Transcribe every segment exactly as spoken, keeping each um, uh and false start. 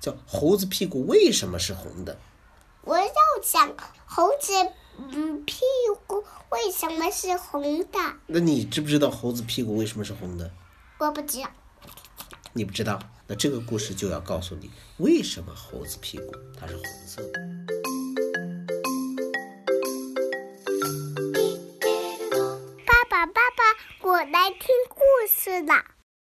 叫猴子屁股为什么是红的？ 我要讲猴子嗯屁股为什么是红的。 那你知不知道猴子屁股为什么是红的？ 我不知道。 你不知道，那这个故事就要告诉你为什么猴子屁股它是红色的。 爸爸爸爸，我来听故事了。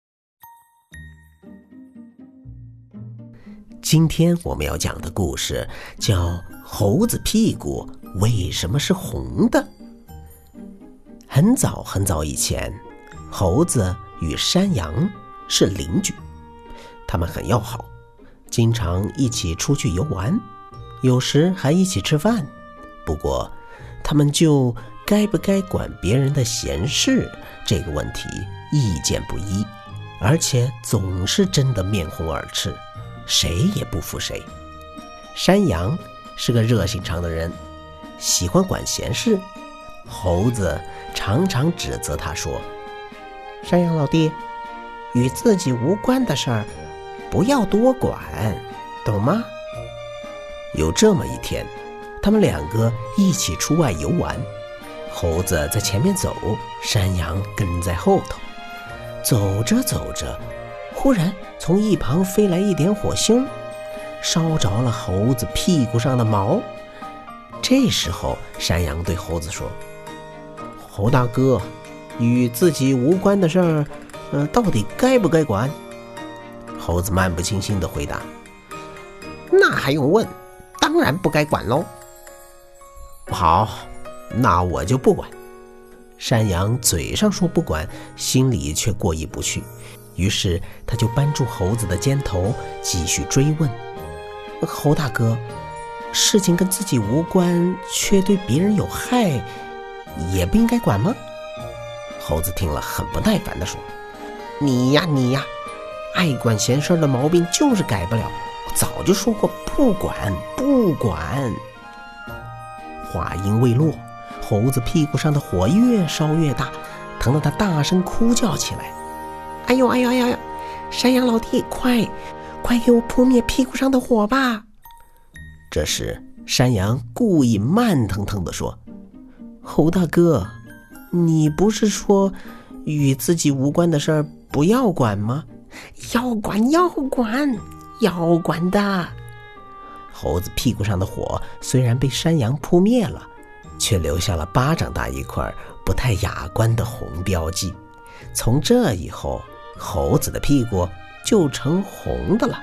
今天我们要讲的故事叫《猴子屁股为什么是红的》。很早很早以前，猴子与山羊是邻居，他们很要好，经常一起出去游玩，有时还一起吃饭。不过他们就该不该管别人的闲事这个问题意见不一，而且总是争得面红耳赤，谁也不服谁。山羊是个热心肠的人，喜欢管闲事。猴子常常指责他说：山羊老弟，与自己无关的事儿不要多管，懂吗？有这么一天，他们两个一起出外游玩，猴子在前面走，山羊跟在后头。走着走着，忽然从一旁飞来一点火星，烧着了猴子屁股上的毛。这时候山羊对猴子说：猴大哥，与自己无关的事儿呃，到底该不该管？猴子漫不经心地回答：那还用问，当然不该管喽。好，那我就不管。山羊嘴上说不管，心里却过意不去，于是他就扳住猴子的肩头，继续追问：猴大哥，事情跟自己无关，却对别人有害，也不应该管吗？猴子听了很不耐烦地说：你呀你呀，爱管闲事的毛病就是改不了，我早就说过不管不管。话音未落，猴子屁股上的火越烧越大，疼得他大声哭叫起来：哎呦哎呦哎呦，山羊老弟，快快给我扑灭屁股上的火吧！这时山羊故意慢腾腾地说：猴大哥，你不是说与自己无关的事儿不要管吗？要管要管要管的。猴子屁股上的火虽然被山羊扑灭了，却留下了巴掌大一块不太雅观的红标记。从这以后，猴子的屁股就成红的了。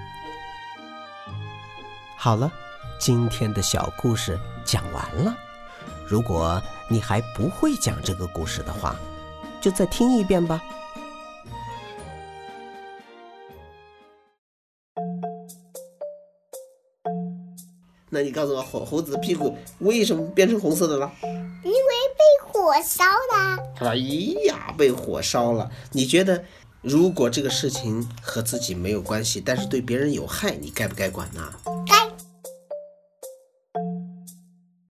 好了，今天的小故事讲完了。如果你还不会讲这个故事的话，就再听一遍吧。那你告诉我，猴猴子的屁股为什么变成红色的了？ 因为被火烧了。 哎呀，被火烧了。你觉得如果这个事情和自己没有关系，但是对别人有害，你该不该管呢？